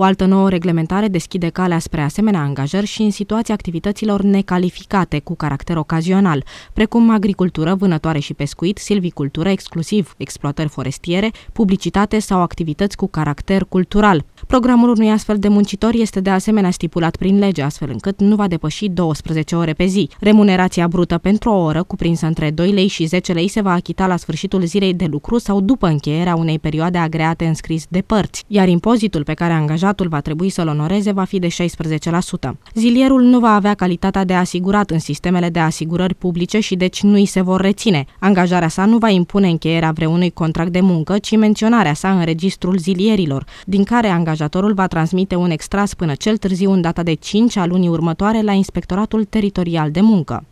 O altă nouă reglementare deschide calea spre asemenea angajări și în situația activităților necalificate cu caracter ocazional, precum agricultură, vânătoare și pescuit, silvicultură, exclusiv exploatări forestiere, publicitate sau activități cu caracter cultural. Programul unui astfel de muncitor este de asemenea stipulat prin lege, astfel încât nu va depăși 12 ore pe zi. Remunerația brută pentru o oră, cuprinsă între 2 lei și 10 lei, se va achita la sfârșitul zilei de lucru sau după încheierea unei perioade agreate în scris de părți, iar impozitul pe care angajatul va trebui să-l onoreze va fi de 16%. Zilierul nu va avea calitatea de asigurat în sistemele de asigurări publice și deci nu îi se vor reține. Angajarea sa nu va impune încheierea vreunui contract de muncă, ci menționarea sa în registrul zilierilor, din care angajatorul va transmite un extras până cel târziu în data de 5 a lunii următoare la Inspectoratul Teritorial de Muncă.